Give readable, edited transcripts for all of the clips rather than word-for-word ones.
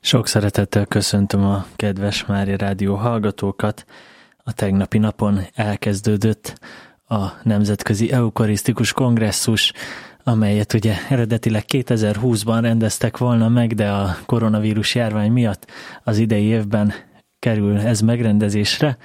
Sok szeretettel köszöntöm a kedves Mária Rádió hallgatókat. A tegnapi napon elkezdődött a Nemzetközi Eukarisztikus Kongresszus, amelyet ugye eredetileg 2020-ban rendeztek volna meg, de a koronavírus járvány miatt az idei évben kerül ez megrendezésre,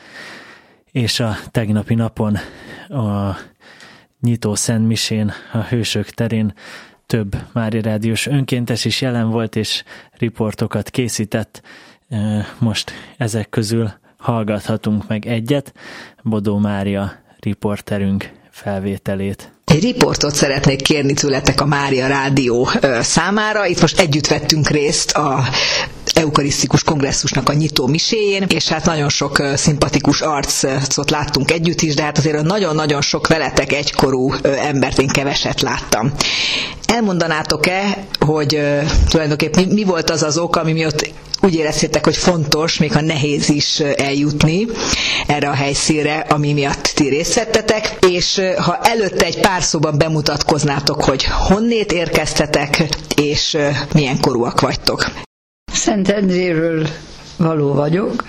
és a tegnapi napon a nyitó szentmisén a Hősök terén több Mária Rádiós önkéntes is jelen volt, és riportokat készített. Most ezek közül hallgathatunk meg egyet, Bodó Mária riporterünk felvételét. Egy riportot szeretnék kérni tőletek a Mária Rádió számára. Itt most együtt vettünk részt a Eukarisztikus Kongresszusnak a nyitó miséjén, és hát nagyon sok szimpatikus arcot láttunk együtt is, de hát azért nagyon-nagyon sok veletek egykorú embert én keveset láttam. Elmondanátok-e, hogy tulajdonképpen mi volt az ok, ami miatt úgy éreztétek, hogy fontos, még ha nehéz is eljutni erre a helyszínre, ami miatt ti részt vettetek, és ha előtte egy pár szóban bemutatkoznátok, hogy honnét érkeztetek, és milyen korúak vagytok. Szentendréről való vagyok,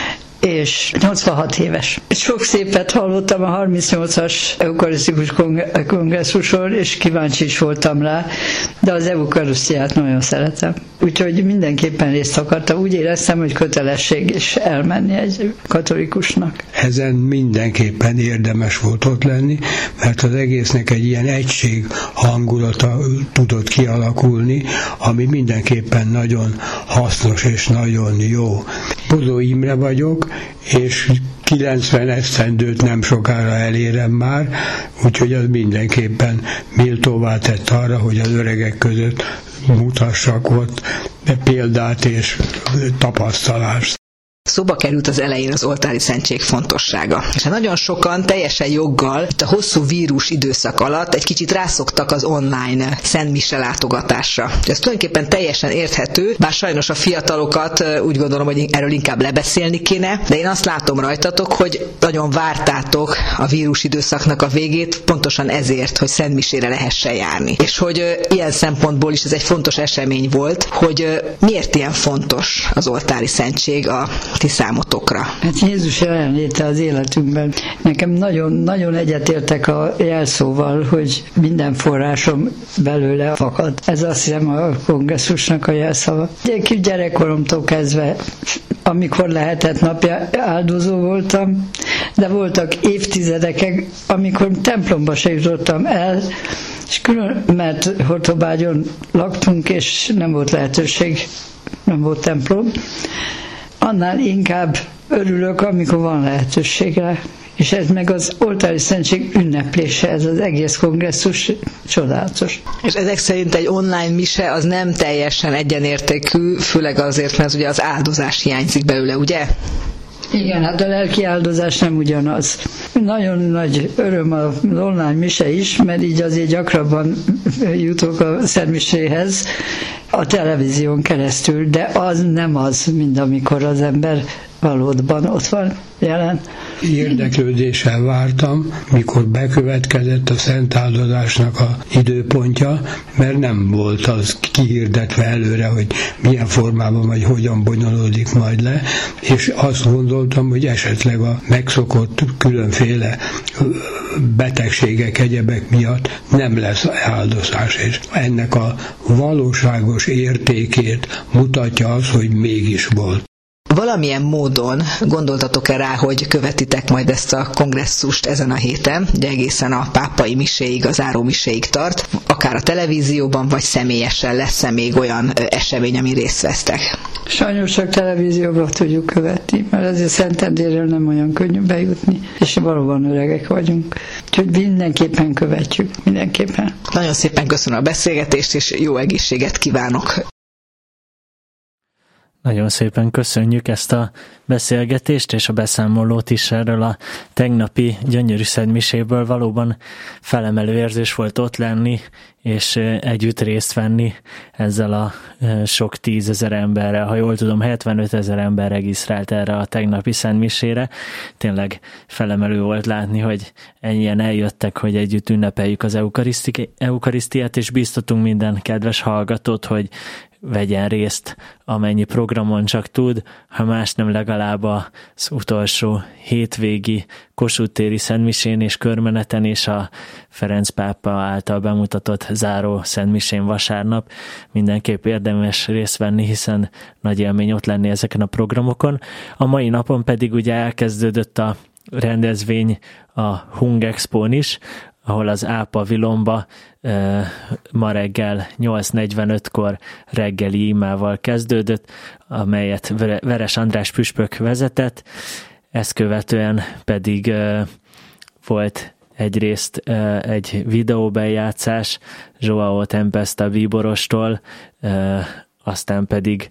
és 86 éves. Sok szépet hallottam a 38-as eukarisztikus kongresszuson, és kíváncsi is voltam rá, de az eukarisztiát nagyon szeretem. Úgyhogy mindenképpen részt akartam. Úgy éreztem, hogy kötelesség is elmenni egy katolikusnak. Ezen mindenképpen érdemes volt ott lenni, mert az egésznek egy ilyen egység hangulata tudott kialakulni, ami mindenképpen nagyon hasznos és nagyon jó. Bodó Imre vagyok, és 90 esztendőt nem sokára elérem már, úgyhogy az mindenképpen méltóvá tett arra, hogy az öregek között mutassak ott példát és tapasztalást. Szóba került az elején az oltári szentség fontossága. És hát nagyon sokan teljesen joggal itt a hosszú vírus időszak alatt egy kicsit rászoktak az online szentmise látogatásra. Ez tulajdonképpen teljesen érthető, bár sajnos a fiatalokat úgy gondolom, hogy erről inkább lebeszélni kéne, de én azt látom rajtatok, hogy nagyon vártátok a vírus időszaknak a végét, pontosan ezért, hogy szentmisére lehessen járni. És hogy ilyen szempontból is ez egy fontos esemény volt, hogy miért ilyen fontos az oltári szentség a ti számotokra. Hát Jézus jelenléte az életünkben. Nekem nagyon egyetértek a jelszóval, hogy minden forrásom belőle fakad. Ez azt hiszem a kongresszusnak a jelszava. Gyerekkoromtól kezdve, amikor lehetett napja áldozó voltam, de voltak évtizedek, amikor templomba se jutottam el, és külön, mert Hortobágyon laktunk, és nem volt lehetőség, nem volt templom. Annál inkább örülök, amikor van lehetőségre. És ez meg az oltári szentség ünneplése, ez az egész kongresszus csodálatos. És ezek szerint egy online mise az nem teljesen egyenértékű, főleg azért, mert ugye az áldozás hiányzik belőle, ugye? Igen, hát a lelki áldozás nem ugyanaz. Nagyon nagy öröm az online mise is, mert így azért gyakrabban jutok a szentmiséhez a televízión keresztül, de az nem az, mint amikor az ember valóban ott van jelen. Érdeklődéssel vártam, mikor bekövetkezett a szent áldozásnak a időpontja, mert nem volt az kihirdetve előre, hogy milyen formában vagy hogyan bonyolódik majd le, és azt gondoltam, hogy esetleg a megszokott különféle betegségek, egyebek miatt nem lesz áldozás, és ennek a valóságos értékét mutatja az, hogy mégis volt. Valamilyen módon gondoltatok-e rá, hogy követitek majd ezt a kongresszust ezen a héten, ugye egészen a pápai miséig, a záró miséig tart, akár a televízióban, vagy személyesen lesz-e még olyan esemény, ami részt vesztek? Sajnos csak televízióban tudjuk követni, mert azért Szentendréről nem olyan könnyű bejutni, és valóban öregek vagyunk. Úgyhogy mindenképpen követjük, mindenképpen. Nagyon szépen köszönöm a beszélgetést, és jó egészséget kívánok! Nagyon szépen köszönjük ezt a beszélgetést és a beszámolót is erről a tegnapi gyönyörű szentmiséből. Valóban felemelő érzés volt ott lenni, és együtt részt venni ezzel a sok 10 000 emberrel. Ha jól tudom, 75 000 ember regisztrált erre a tegnapi szentmisére. Tényleg felemelő volt látni, hogy ennyien eljöttek, hogy együtt ünnepeljük az eukarisztiát, és biztatunk minden kedves hallgatót, hogy vegyen részt, amennyi programon csak tud, ha más nem legalább az utolsó hétvégi Kossuth téri szentmisén és körmeneten és a Ferenc pápa által bemutatott záró szentmisén vasárnap. Mindenképp érdemes részt venni, hiszen nagy élmény ott lenni ezeken a programokon. A mai napon pedig ugye elkezdődött a rendezvény a Hung Expón is, ahol az A pavilonba ma reggel 8:45-kor reggeli imával kezdődött, amelyet Veres András püspök vezetett. Ezt követően pedig volt egyrészt egy videóbejátszás João Tempesta bíborostól, aztán pedig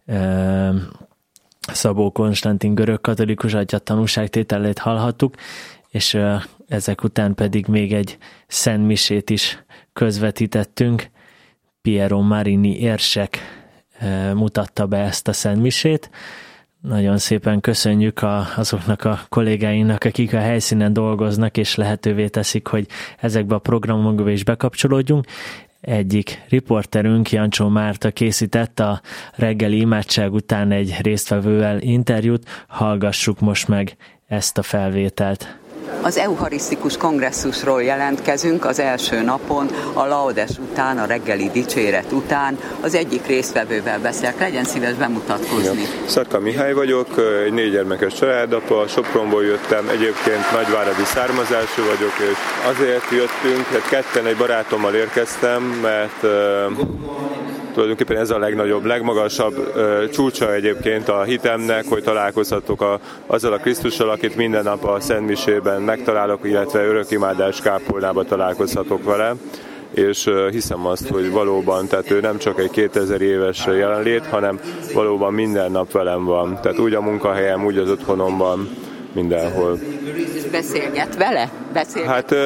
Szabó Konstantin görögkatolikus atya tanúságtételét hallhattuk, és ezek után pedig még egy szentmisét is közvetítettünk. Piero Marini érsek mutatta be ezt a szentmisét. Nagyon szépen köszönjük azoknak a kollégáinknak, akik a helyszínen dolgoznak, és lehetővé teszik, hogy ezekbe a programokba is bekapcsolódjunk. Egyik riporterünk, Jancsó Márta készített a reggeli imádság után egy résztvevővel interjút. Hallgassuk most meg ezt a felvételt. Az eucharisztikus kongresszusról jelentkezünk az első napon, a laudes után, a reggeli dicséret után. Az egyik résztvevővel beszélek, legyen szíves bemutatkozni. Szarka Mihály vagyok, egy 4 gyermekes családapa, Sopronból jöttem, egyébként nagyváradi származású vagyok, és azért jöttünk, hát ketten egy barátommal érkeztem, mert tulajdonképpen ez a legnagyobb, legmagasabb csúcsa egyébként a hitemnek, hogy találkozhatok azzal a Krisztussal, akit minden nap a szentmisében megtalálok, illetve örökimádás kápolnába találkozhatok vele, és hiszem azt, hogy valóban, tehát ő nem csak egy 2000 éves jelenlét, hanem valóban minden nap velem van. Tehát úgy a munkahelyem, úgy az otthonomban, mindenhol. Beszélget vele? Hát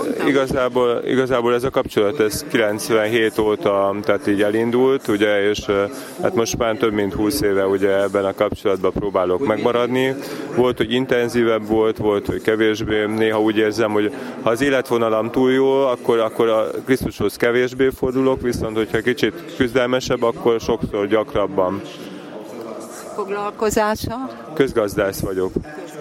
igazából ez a kapcsolat, ez 97 óta tehát így elindult, ugye, és hát most már több mint 20 éve ugye ebben a kapcsolatban próbálok megmaradni. Volt, hogy intenzívebb volt, hogy kevésbé. Néha úgy érzem, hogy ha az életvonalam túl jó, akkor a Krisztushoz kevésbé fordulok, viszont hogyha kicsit küzdelmesebb, akkor sokszor gyakrabban. Foglalkozása? Közgazdász vagyok.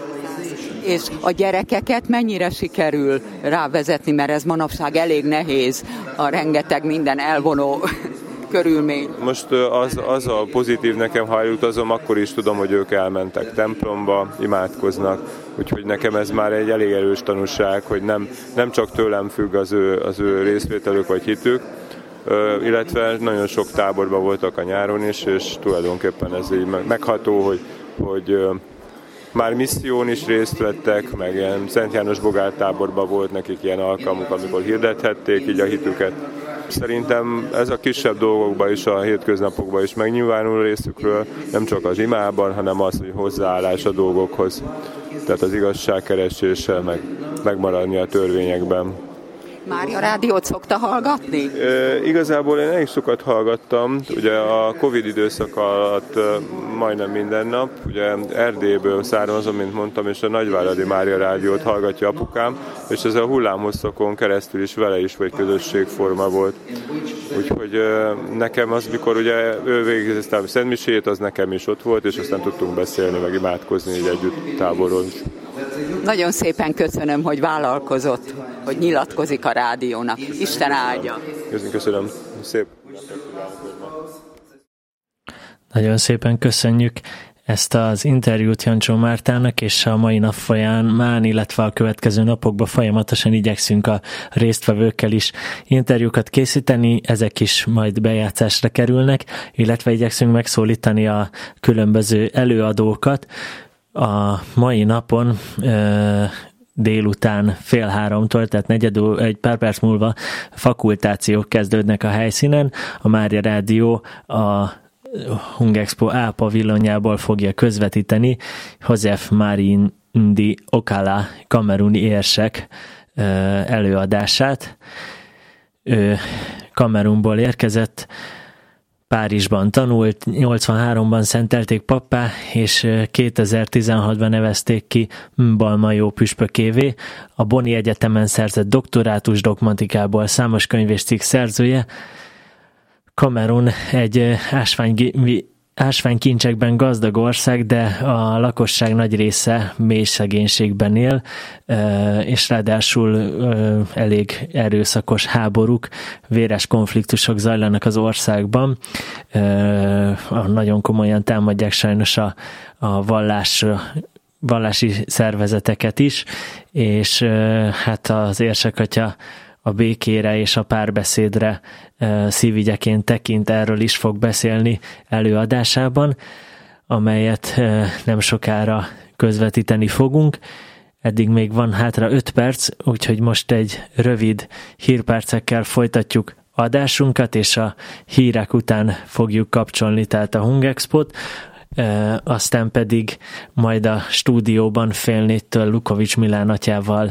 És a gyerekeket mennyire sikerül rávezetni, mert ez manapság elég nehéz, a rengeteg minden elvonó körülmény. Most az a pozitív nekem, ha elutazom, akkor is tudom, hogy ők elmentek templomba, imádkoznak, úgyhogy nekem ez már egy elég erős tanúság, hogy nem csak tőlem függ az ő részvételük vagy hitük, illetve nagyon sok táborban voltak a nyáron is, és tulajdonképpen ez így megható, hogy már misszión is részt vettek, meg ilyen Szent János Bogár táborban volt nekik ilyen alkalmuk, amikor hirdethették így a hitüket. Szerintem ez a kisebb dolgokban is, a hétköznapokban is megnyilvánul részükről, nem csak az imában, hanem az, hogy hozzáállás a dolgokhoz. Tehát az igazságkereséssel, megmaradni a törvényekben. Mária rádiót szokta hallgatni? Igazából én elég sokat hallgattam, ugye a Covid időszak alatt majdnem minden nap, ugye Erdélyből származom, mint mondtam, és a Nagyváradi Mária rádiót hallgatja apukám, és ez a hullámhosszokon keresztül is vele is vagy közösségforma volt. Úgyhogy nekem az, mikor ugye ő végezte a szentmisét, az nekem is ott volt, és aztán tudtunk beszélni, meg imádkozni így együtt távolról is. Nagyon szépen köszönöm, hogy vállalkozott, hogy nyilatkozik a rádiónak. Isten áldja! Köszönöm. Szép. Nagyon szépen köszönjük ezt az interjút Jancsó Mártának, és a mai nap folyamán, illetve a következő napokban folyamatosan igyekszünk a résztvevőkkel is interjúkat készíteni, ezek is majd bejátszásra kerülnek, illetve igyekszünk megszólítani a különböző előadókat. A mai napon délután 14:30, tehát egy pár perc múlva fakultációk kezdődnek a helyszínen. A Mária Rádió a Hung Expo A pavilonjából fogja közvetíteni Josef Marindi Okala kameruni érsek előadását. Ő Kamerunból érkezett, Párizsban tanult, 83-ban szentelték pappá, és 2016-ban nevezték ki Balmajó püspökévé. A Bonni Egyetemen szerzett doktorátus dogmatikából, számos könyv és cikk szerzője. Kamerun egy ásványkincsekben gazdag ország, de a lakosság nagy része mély szegénységben él, és ráadásul elég erőszakos háborúk, véres konfliktusok zajlanak az országban. Nagyon komolyan támadják sajnos a vallási szervezeteket is, és hát az érsek-atya a békére és a párbeszédre szívügyeként tekint, erről is fog beszélni előadásában, amelyet nem sokára közvetíteni fogunk. Eddig még van hátra 5 perc, úgyhogy most egy rövid hírpercekkel folytatjuk adásunkat, és a hírek után fogjuk kapcsolni tehát a Hungexpót, aztán pedig majd a stúdióban 3:30 Lukovics Milán atyával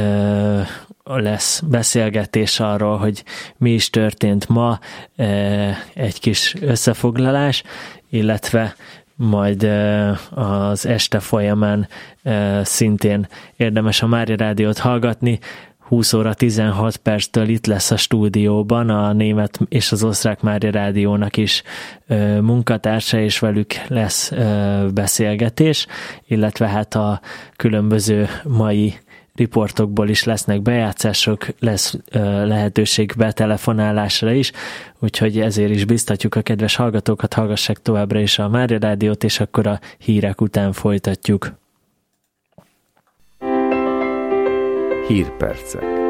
lesz beszélgetés arról, hogy mi is történt ma, egy kis összefoglalás, illetve majd az este folyamán szintén érdemes a Mária Rádiót hallgatni. 20 óra 16 perctől itt lesz a stúdióban a német és az osztrák Mária Rádiónak is munkatársa, és velük lesz beszélgetés, illetve hát a különböző mai riportokból is lesznek bejátszások, lesz lehetőség betelefonálásra is, úgyhogy ezért is biztatjuk a kedves hallgatókat, hallgassák továbbra is a Mária Rádiót, és akkor a hírek után folytatjuk. Hírpercek.